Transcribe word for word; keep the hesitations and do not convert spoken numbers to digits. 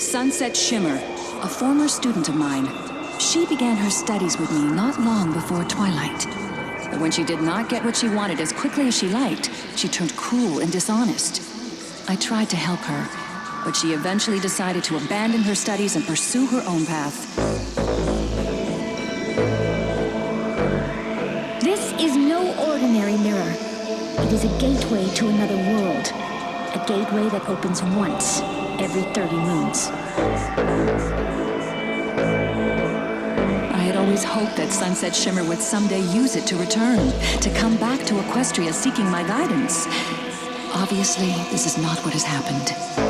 Sunset Shimmer, a former student of mine. She began her studies with me not long before twilight. But when she did not get what she wanted as quickly as she liked, she turned cruel and dishonest. I tried to help her, but she eventually decided to abandon her studies and pursue her own path. This is no ordinary mirror. It is a gateway to another world. A gateway that opens once every thirty moons. I had always hoped that Sunset Shimmer would someday use it to return, to come back to Equestria seeking my guidance. Obviously, this is not what has happened.